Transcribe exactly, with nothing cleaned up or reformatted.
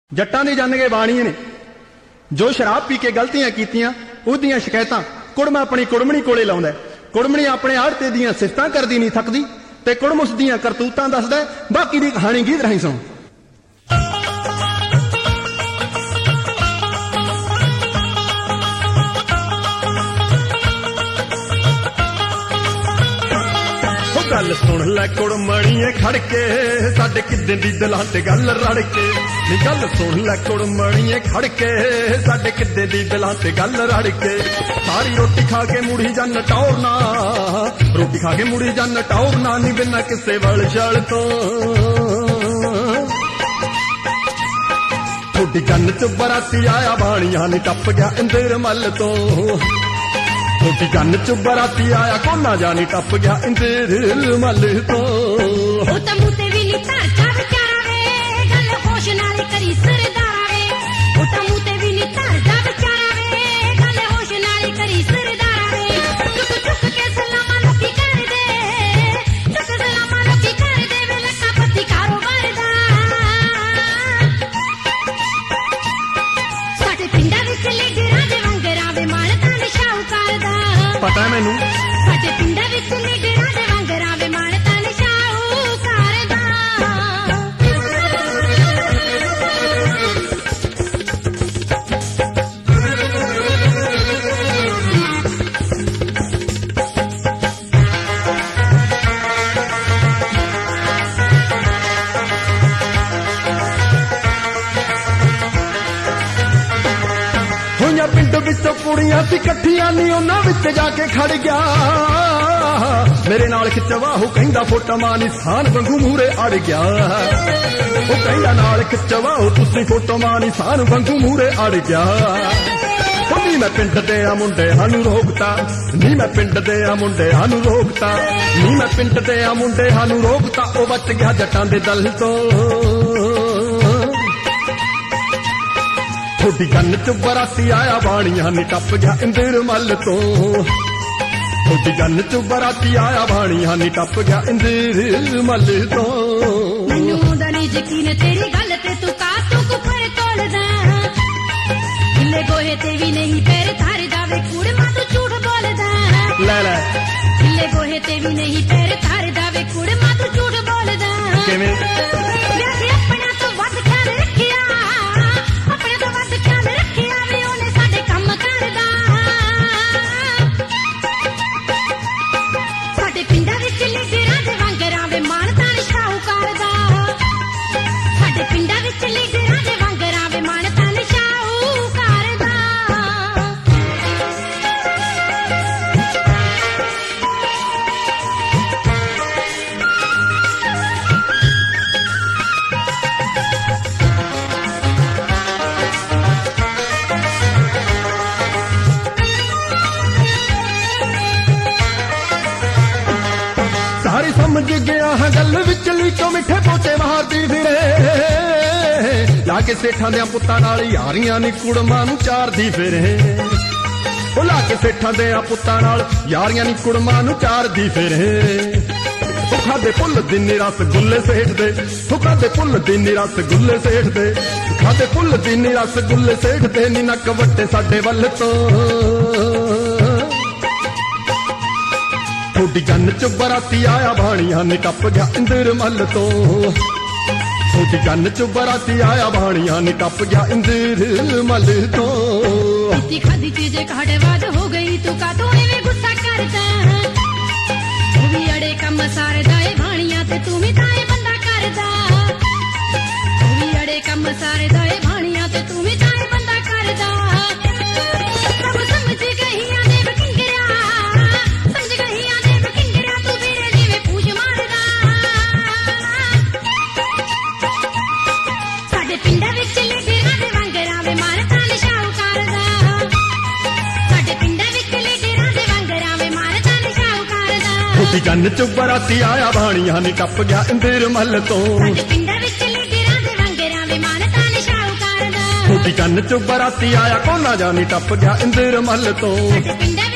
जट्टां दी जाणगे बाणीए ने जो शराब पी के गलतियां कीतियां उहदियां शिकायतां कुड़म अपनी कुड़मणी कोले लाउंदा है। कुड़मणी अपने आड़ते दियां सिफतां करदी नहीं थकदी ते कुड़म उस दियां करतूतां दसदा है। बाकी दी कहानी गीत राहीं सुण। गल सुन लै कुड़मणीए खड़के साडे किद्दे दी दिलां ते गल रड़ के नी गल सुन लै कुड़मणीए खड़के साडे किद्दे दी दिलां ते गल रड़ के सारी रोटी खा के मुड़ी जन टौरना रोटी खा के मुड़ी जन टौरना नी बिना किसे वल छल तो थोड़ी जन च बराती आया बाणियां नी टप गया इंदर मल तो छोटी जन च बराती आया कोना जानी टप गया इंदर मल तो मुते भी नी ताजा बेचारा वे गल होश नाल करी सरदारा वे मुते भी नी ताजा बेचारा वे गल होश नाल करी सरदारा वे चुक चुक के सलामा लोकी कर दे चुक सलामा लोकी कर दे वे लक्का पति कारोबार दा साडे पिंडां विच लीडरां दे वंगरां वे माणतां दे शाहूकार दा पता है मैनू साडे पिंडां विच लीडरां दे वंगरां वे माणतां दे शाहूकार दा होइयां पिंड विचों कुड़ियां सी कट्ठियां नी उन्हां विच जाके खड़ गया मेरे नाल खिचवाहू कहंदा फोटा मानी सान वांगू मूरे अड़ गया ओ कहंदा नाल खिचवाहू तुसी फोटो मानी सान वांगू मूरे अड़ गया नी मैं पिंड दे आ मुंडे हानू रोकता नी मैं पिंड दे आ मुंडे हानू रोकता नी मैं पिंड दे आ मुंडे हानू रोकता ओ बच गया जट्टां दे दल तो छोटी गन च बराती आया बाणियां नी टप गया इंदर मल तो छोटी गन च बराती आया बाणियां नी टप गया इंदर मल तो मैनू दा नी यकीन तेरी गल ते तू का तू कुफर तोलदा गिले गोहे ते भी नहीं पैर थार दावे कुड़मा तू झूठ बोलदा ले ले गिले गोहे ते भी नहीं पैर थार दावे कुड़मा तू झूठ बोलदा किवें वैसे अपना तो वध ख्याल रखिया अपने तो वध ख्याल रखिया वे ओने साडे काम करदा साडे पिंडां विच लीडरां दे वंगरां वे माणतां दे शाहूकार दा साडे पिंडां विच लीडरां दे वंगरां वे माणतां दे शाहूकार दा सारी समझ गया हाँ गल विचली चो मिठे पोचे मारदी फिरे लाके सेठां दे पुत्तां नाल यारियां नी कुड़मां नू चारदी फिरे ओ लाके सेठां दे पुत्तां नाल यारियां नी कुड़मां नू चारदी फिरे सुखा दे पुल दिन रस गुल्ले सेठ दे सुखा दे पुल दिन रस गुल्ले सेठ दे खादे पुल दिन रस गुल्ले सेठ दे नी नक वट्टे साडे वल तो छोटी गन च बराती आया बाणियां नी टप गया इंदर मल तो छोटी गन च बराती आया बाणियां नी टप गया इंदर मल तो इतनी खादी चीजें काटे बाद हो गई तू का तो एवे गुस्सा करदा तू भी अड़े कम सारे दाए भाणियां ते तू भी ताए बंदा करदा तू भी अड़े कम सारे दाए भाणियां ते तू भी ताए बंदा करदा सब समझ गई आने बकिंगरा समझ गई आने बकिंगरा तू मेरे जीवे पूछ मारदा साडे पिंडां विच लीडरां दे वंगरां वे माणतां दे शाहूकार दा साडे पिंडां विच लीडरां दे वंगरां वे माणतां दे शाहूकार दा छोटी गन च बराती आया बाणियां नी टप गया इंदर मल तो साडे पिंडां विच लीडरां दे वंगरां वे माणतां दे शाहूकार दा छोटी गन च बराती आया कोना जानी टप गया इंदर मल तो साडे पिंडां